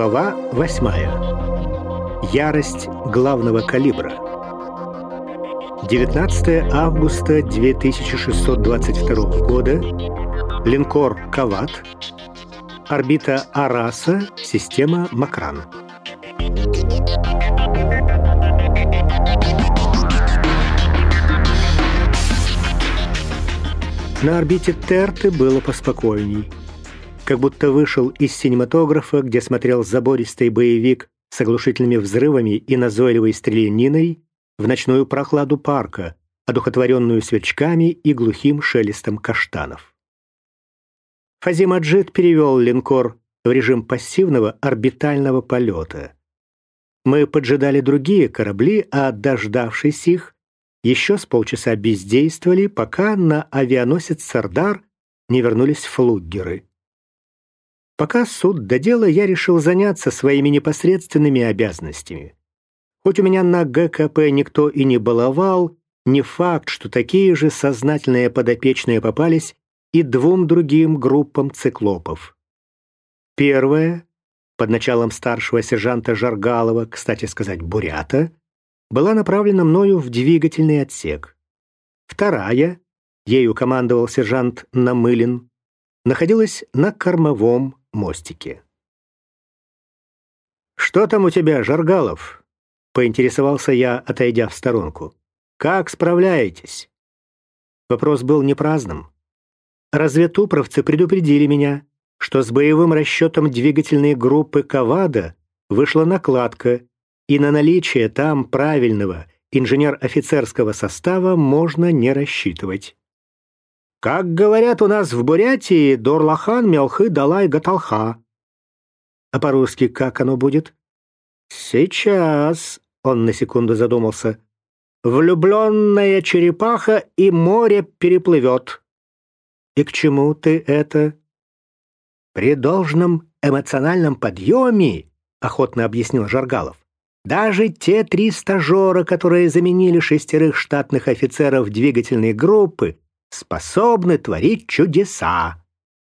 Глава 8. Ярость главного калибра. 19 августа 2622 года. Линкор «Кават». Орбита Араса. Система Макран. На орбите Терты было поспокойней. Как будто вышел из синематографа, где смотрел забористый боевик с оглушительными взрывами и назойливой стрельниной, в ночную прохладу парка, одухотворенную сверчками и глухим шелестом каштанов. Фази Маджид перевел линкор в режим пассивного орбитального полета. Мы поджидали другие корабли, а, дождавшись их, еще с полчаса бездействовали, пока на авианосец «Сардар» не вернулись флуггеры. Пока суд до дела, я решил заняться своими непосредственными обязанностями. Хоть у меня на ГКП никто и не баловал, не факт, что такие же сознательные подопечные попались и двум другим группам циклопов. Первая, под началом старшего сержанта Жаргалова, кстати сказать, бурята, была направлена мною в двигательный отсек. Вторая, ею командовал сержант Намылин, находилась на кормовом мостике. «Что там у тебя, Жаргалов?» — поинтересовался я, отойдя в сторонку. «Как справляетесь?» Вопрос был не праздным. Разведтупровцы предупредили меня, что с боевым расчетом двигательной группы «Кавада» вышла накладка, и на наличие там правильного инженер-офицерского состава можно не рассчитывать. Как говорят у нас в Бурятии, Дорлахан, Мелхы, Далай, Гаталха. А по-русски как оно будет? Сейчас, он на секунду задумался, влюбленная черепаха и море переплывет. И к чему ты это? При должном эмоциональном подъеме, охотно объяснил Жаргалов, даже те 3 стажера, которые заменили 6 штатных офицеров двигательной группы, способны творить чудеса.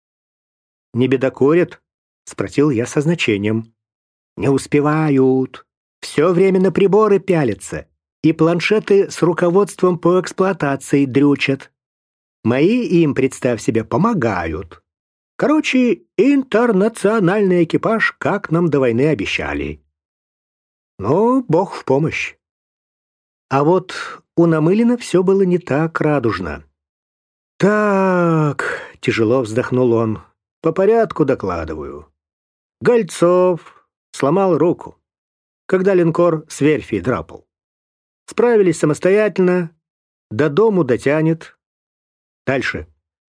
«Не бедокурят?» — спросил я со значением. «Не успевают. Все время на приборы пялятся, и планшеты с руководством по эксплуатации дрючат. Мои им, представь себе, помогают. Короче, интернациональный экипаж, как нам до войны обещали. Ну, Бог в помощь». А вот у Намылина все было не так радужно. «Так», — тяжело вздохнул он, — «по порядку докладываю. Гольцов сломал руку, когда линкор с верфи драпал. Справились самостоятельно, до дому дотянет. Дальше.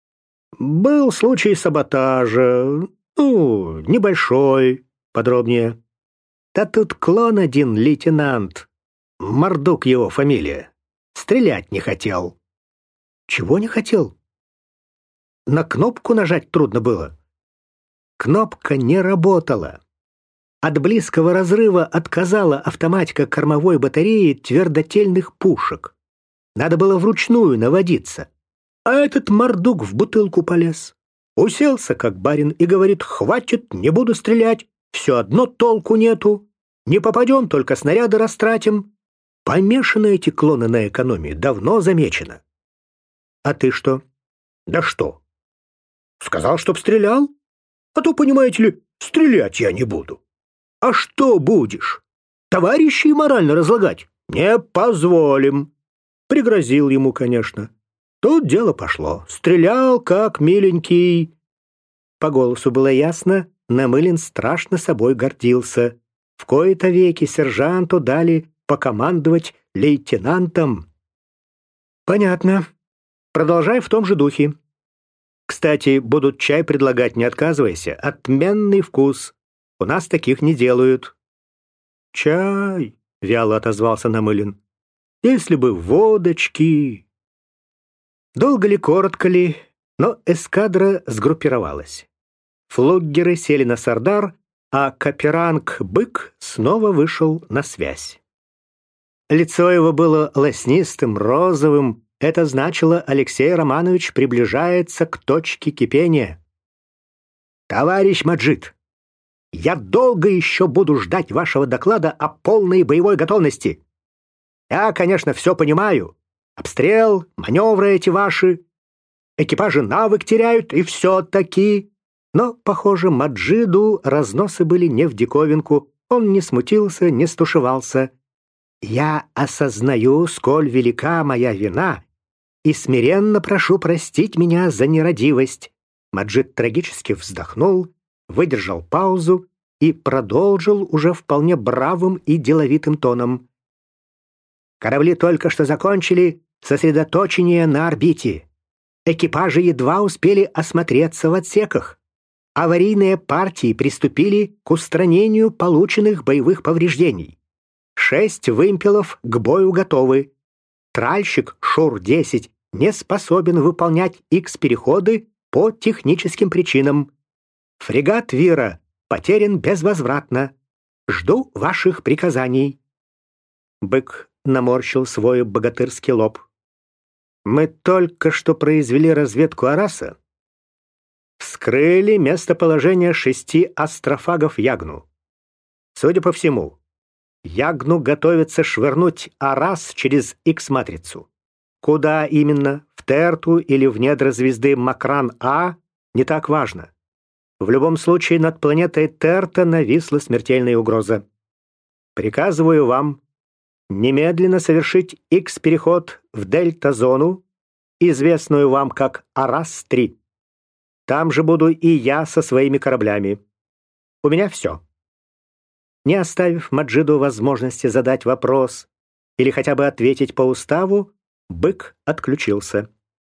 Был случай саботажа, небольшой, подробнее. Да тут клон один, лейтенант, Мордук его фамилия, стрелять не хотел». «Чего не хотел?» На кнопку нажать трудно было. Кнопка не работала. От близкого разрыва отказала автоматика кормовой батареи твердотельных пушек. Надо было вручную наводиться. А этот мордук в бутылку полез. Уселся, как барин, и говорит: «Хватит, не буду стрелять, все одно толку нету. Не попадем, только снаряды растратим». Помешаны эти клоны на экономии, давно замечено. «А ты что?» «Да что? Сказал, чтоб стрелял? А то, понимаете ли, стрелять я не буду». «А что будешь? Товарищей морально разлагать? Не позволим». Пригрозил ему, конечно. Тут дело пошло. Стрелял, как миленький. По голосу было ясно, Намылин страшно собой гордился. В кои-то веки сержанту дали покомандовать лейтенантом. «Понятно. Продолжай в том же духе. Кстати, будут чай предлагать, не отказывайся. Отменный вкус. У нас таких не делают». «Чай», — вяло отозвался Намылин. «Если бы водочки». Долго ли, коротко ли, но эскадра сгруппировалась. Флуггеры сели на «Сардар», а Каперанг-бык снова вышел на связь. Лицо его было лоснистым, розовым. Это значило, Алексей Романович приближается к точке кипения. «Товарищ Маджид, Я долго еще буду ждать вашего доклада о полной боевой готовности. Я, конечно, все понимаю. Обстрел, маневры эти ваши. Экипажи навык теряют, и все-таки. Но, похоже, Маджиду разносы были не в диковинку. Он не смутился, не стушевался. Я осознаю, сколь велика моя вина, и смиренно прошу простить меня за нерадивость. Маджид трагически вздохнул, выдержал паузу и продолжил уже вполне бравым и деловитым тоном. Корабли только что закончили сосредоточение на орбите. Экипажи едва успели осмотреться в отсеках. Аварийные партии приступили к устранению полученных боевых повреждений. 6 вымпелов к бою готовы. Тральщик Шур-10 не способен выполнять X-переходы по техническим причинам. Фрегат Вира потерян безвозвратно. Жду ваших приказаний. Бык наморщил свой богатырский лоб. Мы только что произвели разведку Араса. Вскрыли местоположение 6 астрофагов Ягну. Судя по всему, Ягну готовится швырнуть Арас через X-матрицу. Куда именно, в Терту или в недра звезды Макран-А, не так важно. В любом случае над планетой Терта нависла смертельная угроза. Приказываю вам немедленно совершить X-переход в дельта-зону, известную вам как Арас-3. Там же буду и я со своими кораблями. У меня все. Не оставив Маджиду возможности задать вопрос или хотя бы ответить по уставу, Бык отключился.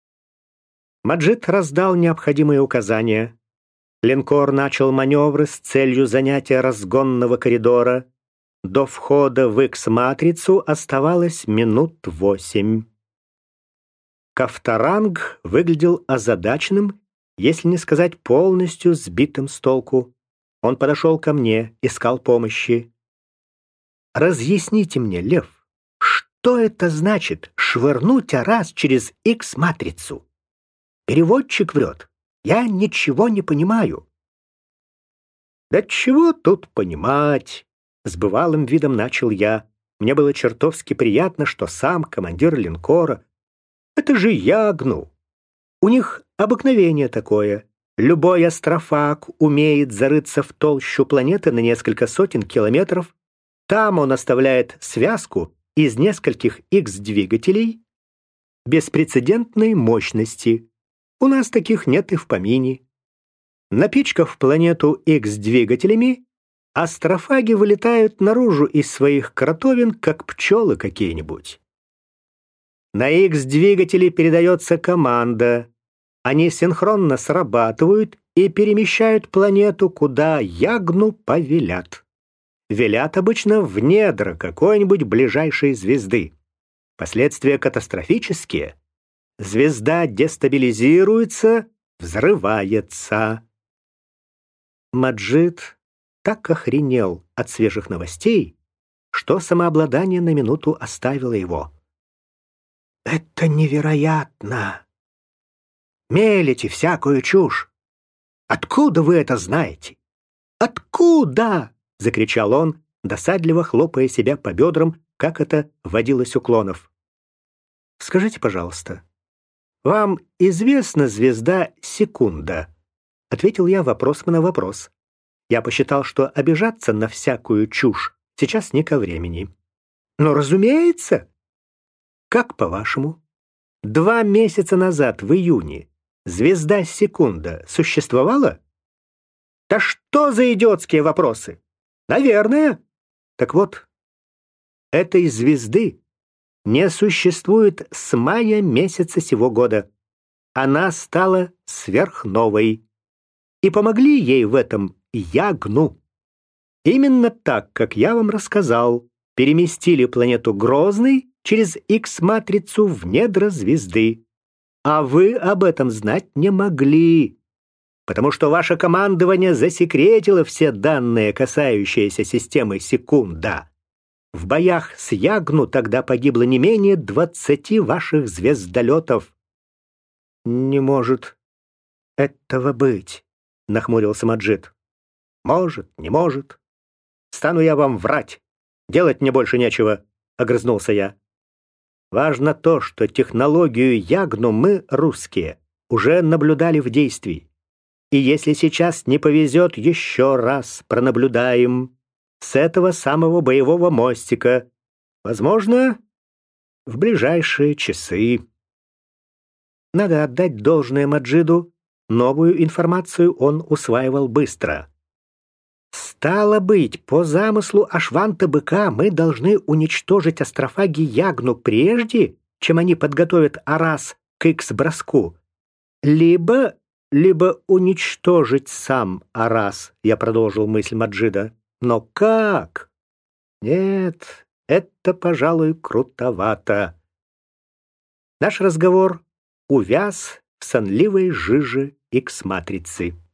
Маджид раздал необходимые указания. Линкор начал маневры с целью занятия разгонного коридора. До входа в X-матрицу оставалось минут 8. Кафтаранг выглядел озадаченным, если не сказать полностью сбитым с толку. Он подошел ко мне, искал помощи. «Разъясните мне, Лев, что это значит швырнуть Арас через X-матрицу? Переводчик врет. Я ничего не понимаю». «Да чего тут понимать?» С бывалым видом начал я. Мне было чертовски приятно, что сам командир линкора. Это же Ягну. У них обыкновение такое. Любой астрофаг умеет зарыться в толщу планеты на несколько сотен километров. Там он оставляет связку из нескольких X-двигателей беспрецедентной мощности. У нас таких нет и в помине. Напичкав планету X-двигателями, астрофаги вылетают наружу из своих кротовин, как пчелы какие-нибудь. На X-двигатели передается команда. Они синхронно срабатывают и перемещают планету, куда Ягну повелят. Велят обычно в недра какой-нибудь ближайшей звезды. Последствия катастрофические. Звезда дестабилизируется, взрывается. Маджид так охренел от свежих новостей, что самообладание на минуту оставило его. «Это невероятно! Мелите всякую чушь! Откуда вы это знаете? Откуда?» — закричал он, досадливо хлопая себя по бедрам, как это водилось у клонов. «Скажите, пожалуйста, вам известна звезда Секунда?» — ответил я вопросом на вопрос. Я посчитал, что обижаться на всякую чушь сейчас не ко времени. «Но разумеется!» «Как по-вашему, 2 месяца назад, в июне, звезда Секунда существовала?» «Да что за идиотские вопросы?» «Наверное». Так вот, этой звезды не существует с мая месяца сего года. Она стала сверхновой. И помогли ей в этом Ягну. Именно так, как я вам рассказал, переместили планету Грозный через X-матрицу в недра звезды. А вы об этом знать не могли, потому что ваше командование засекретило все данные, касающиеся системы Секунда. В боях с Ягну тогда погибло не менее 20 ваших звездолетов. «Не может этого быть», — нахмурился Маджид. Может, не может. Стану я вам врать. Делать мне больше нечего, огрызнулся я. Важно то, что технологию Ягну мы, русские, уже наблюдали в действии. И если сейчас не повезет, еще раз пронаблюдаем с этого самого боевого мостика. Возможно, в ближайшие часы. Надо отдать должное Маджиду. Новую информацию он усваивал быстро. Стало быть, по замыслу Ашванта-быка мы должны уничтожить астрофаги Ягну прежде, чем они подготовят Арас к Икс-броску. Либо уничтожить сам Арас, я продолжил мысль Маджида. Но как? Нет, это, пожалуй, крутовато. Наш разговор увяз в сонливой жиже Икс-матрицы.